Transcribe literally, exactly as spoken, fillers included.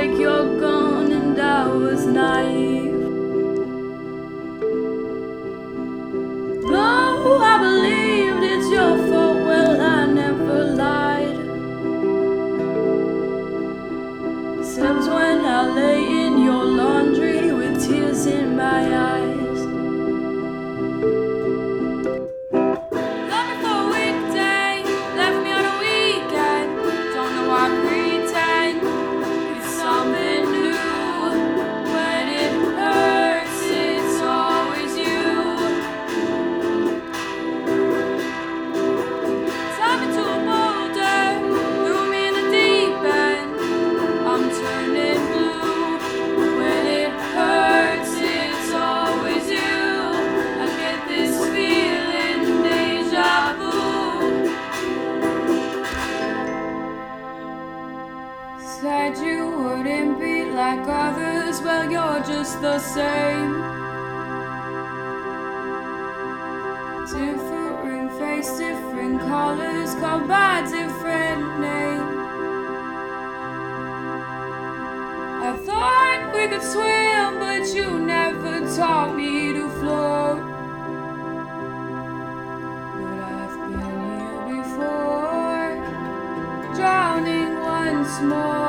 like you're gone and I was naive. No, I believed it's your fault, well I never lied. Except when I lay in your laundry with tears in my eyes. Love me for a weekday, left me on a weekend. Don't know why I pretend it's something new. When it hurts, it's always you. Tied me to a boulder, threw me in the deep end. I'm turning blue. When it hurts, it's always you. I get this feeling, deja vu. Said you wouldn't be like others, well you're just the same. Different face, different colors, called by different name. I thought we could swim, but you never taught me to float. But I've been here before, drowning once more.